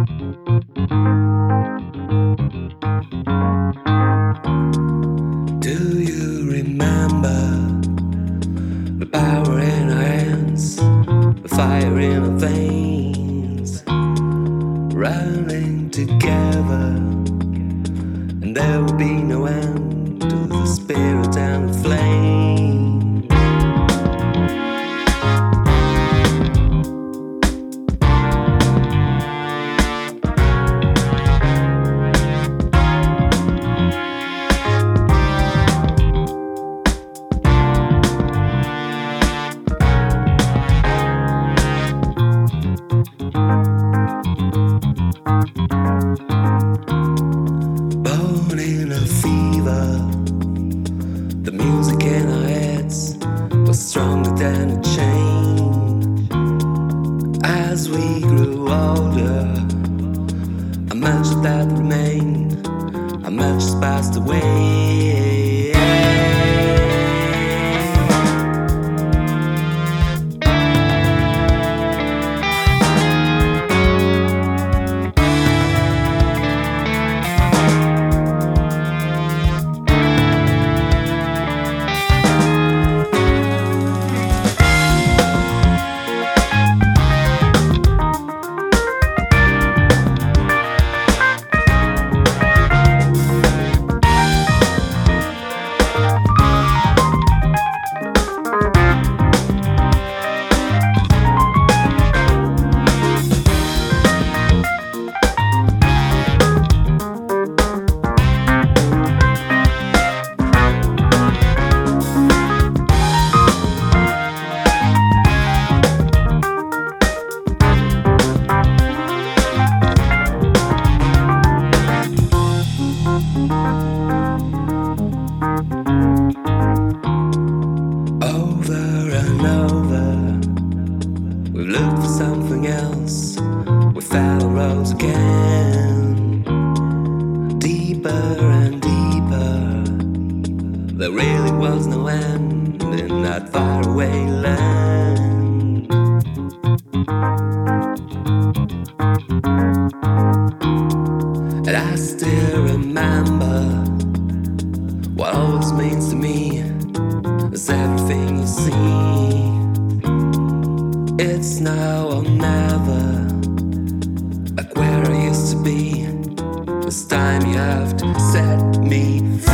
Do you remember the power in our hands, the fire in our veins, running together, and there will be no end to the spirit and the flame. Born in a fever, the music in our heads was stronger than a chain. As we grew older, how much of that remained, how much has passed away. Over and over, we've looked for something else. We found our roads again, deeper and deeper. There really was no end in that faraway land. And I still remember what all this means to me. It's everything you see. It's now or never, like where I used to be. This time you have to set me free.